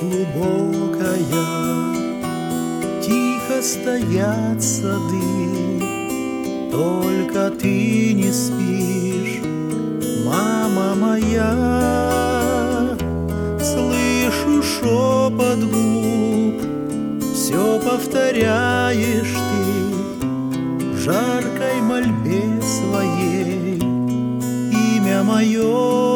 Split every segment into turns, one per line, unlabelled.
глубокая, тихо стоят сады, только ты не спишь, мама моя. Слышу шепот губ, все повторяешь ты в жаркой мольбе своей, имя мое.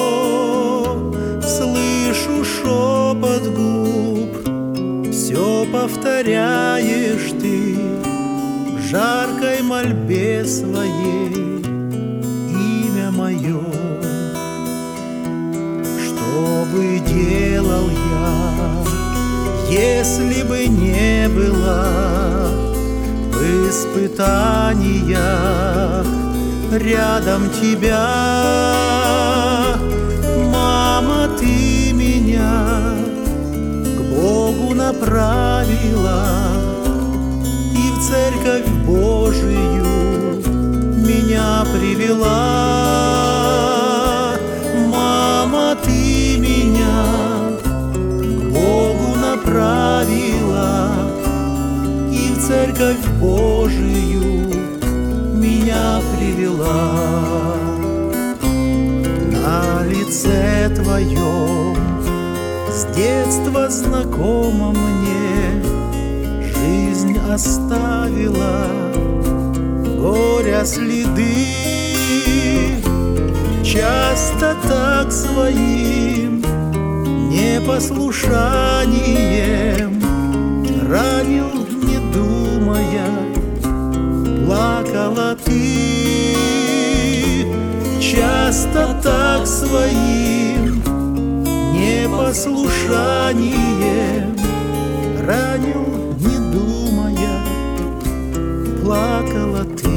Слышу шепот губ, все повторяешь ты в жаркой мольбе своей, имя мое. Что бы делал я, если бы не было в испытаниях рядом тебя? Мама, ты меня к Богу направила и в Церковь Божию меня привела. Мама, ты меня к Богу направила и в Церковь Божию меня привела. На лице твоем с детства знакомо мне жизнь оставила горя следы. Часто так своим непослушанием ранил, не думая, плакала ты. Часто так своим непослушанием ранил, не думая, плакала ты.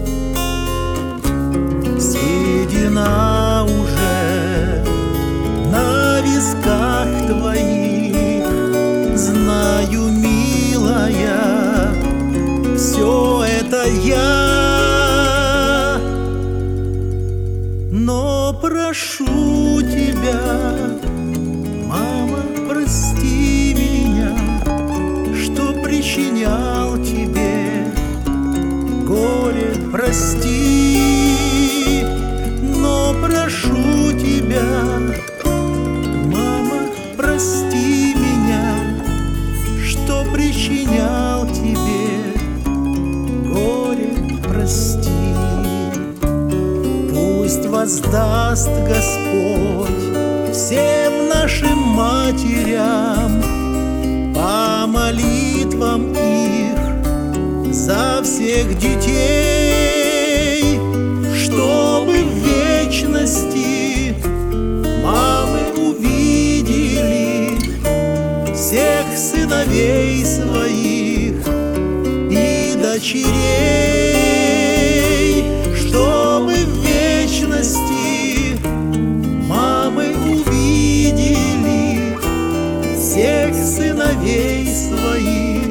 Седина уже на висках твоих, знаю, милая, все это я, но прошу тебя, мама, прости меня, что причинял тебе горе, прости, но прошу тебя, мама, прости меня, что причинял тебе горе, прости. Пусть воздаст Господь всем нашим матерям по молитвам их за всех детей, чтобы в вечности мамы увидели всех сыновей своих и дочерей, чтобы в вечности мамы увидели всех сыновей своих